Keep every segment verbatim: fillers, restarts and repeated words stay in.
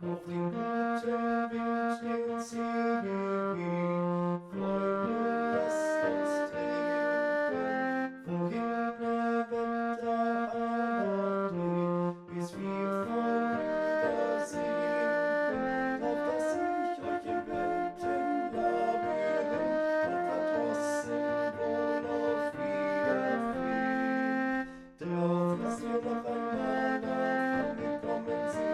Auf den guten Wind den Ziel, Freunde, lasst uns trinken, wohin der Wetter aber dreht, bis wir vorüber sinken, auf dass ich euch im Betten Labyrinth und verdrossen wohl auf Wiedersehen. Drauf lasst wir noch einmal angekommen sind.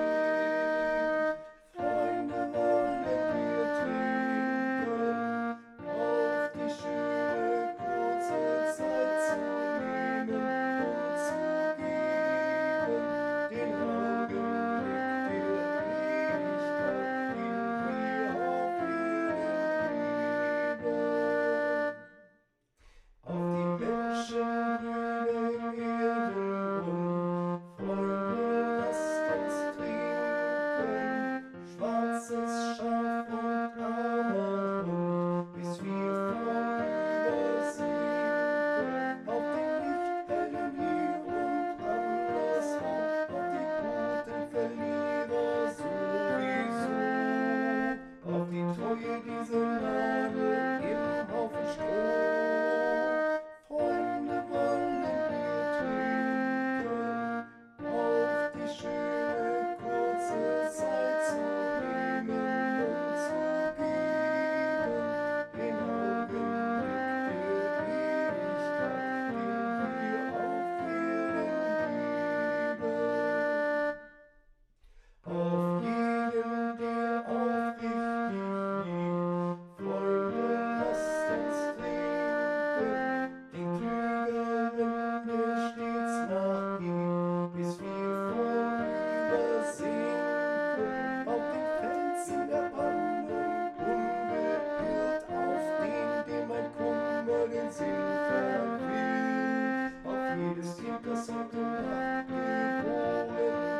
Freunde, wollen wir trinken, auf die schöne kurze Zeit zu nehmen und zu geben, den Augenblick der Ewigkeit, den wir auf Erden lieben. Auf die Menschen blühen Erden um, Freunde, lasst uns trinken, schwarzes Schaf und Ahorn, bis wir vorüber sinken, auf den nicht hellen hier und anderswo, auf die guten Verlierer sowieso, auf die Treue dieser Nadel im Haufen Stroh. Freunde, wollen wir trinken, auf die schöne kurze Zeit zu nehmen und zu geben, den Augenblick der Ewigkeit, den wir auf Erden lieben. Auf jeden, der aufrichtig liebt, Freunde, lasst uns trinken, den Klügeren, der stets nachgibt, bis wir vorüber sinken, auf den Felsen der Brandung unbeirrt, auf den, dem ein Kummer den Sinn verquillt, auf jedes Kind, das heute Nacht geboren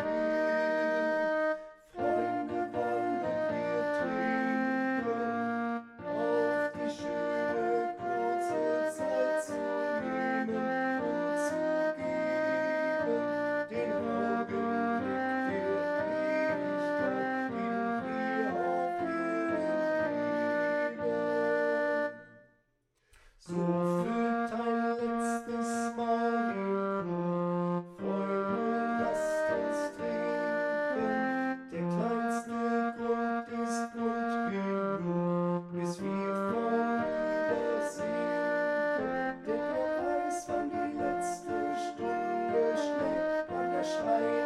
wird. Freunde, wollen wir trinken, auf die schöne kurze Zeit zu nehmen und zu geben, den Augenblick der Ewigkeit, den wir auf Erden lieben. So füllt ein letztes Mal den Krug, Freunde, lasst uns trinken, der kleinste Grund ist Grund genug, bis wir vorüber sinken, denn wer weiß, wann die letzte Stunde schlägt, wann der Schrei